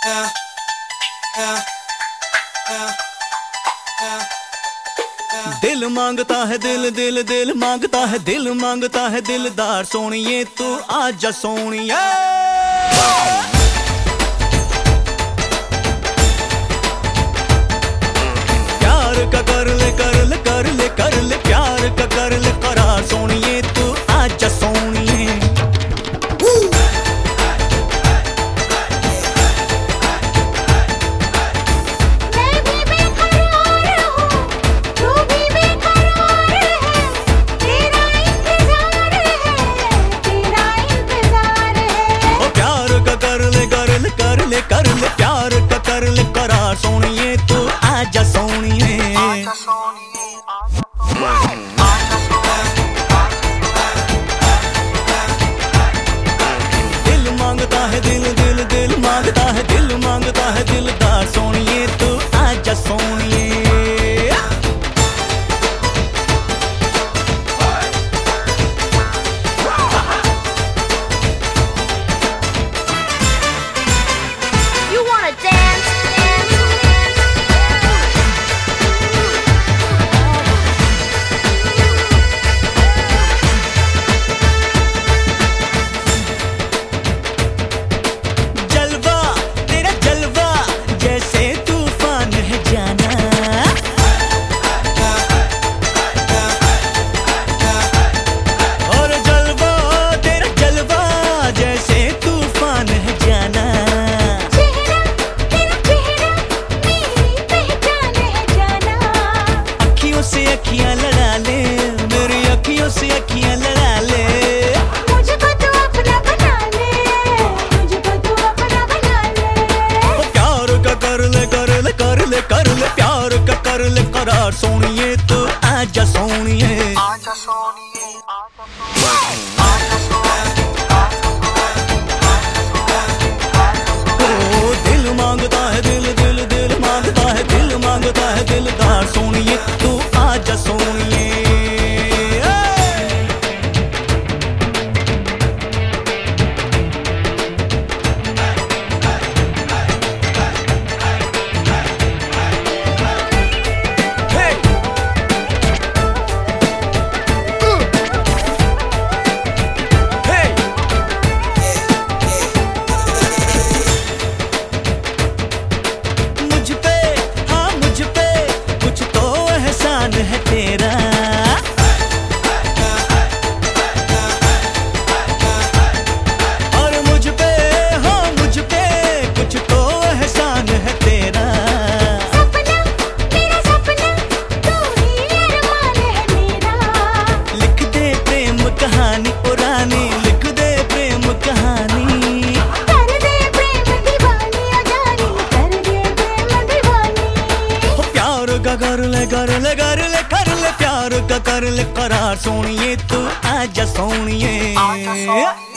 दिल मांगता है दिल दिल दिल मांगता है दिल मांगता है दिलदार सोनिए तू आजा सोनिए। प्यार का कर ले कर ले कर ले कर ले प्यार का कर ले करार सोनिए तू आजा सोनिए। कर ले प्यार का कर ले करार सोनिए तू आजा सोनिए। दिल मांगता है दिल दिल दिल मांगता है दिल मांगता है दिलदार सोनिए तू आजा सोनिए। अखियां लड़ा ले मेरी अखियों से अखियां लड़ा ले। मुझको तू अपना बना ले मुझको तू अपना बना ले। ओ प्यार का कर ले कर ले कर ले कर ले प्यार का कर ले करार सोनिए तू आजा सोनिए। आजा सोनिए ओ दिल मांगता है दिल दिल दिल मांगता है दिल मांगता है दिलदार सोनिए तू आजा सोनिए। है तेरा और मुझ पे हाँ मुझ पे कुछ तो एहसान है तेरा। सपना मेरा सपना तू ही अरमान है मेरा। लिख दे प्रेम कहानी पुरानी लिख दे प्रेम कहानी। कर दे प्रेम दीवानी अजानी कर दे प्रेम दीवानी। प्यार का कर ले कर ले कर ले कर ले प्यार का कर ले करार सोनिए तू आजा सोनिए।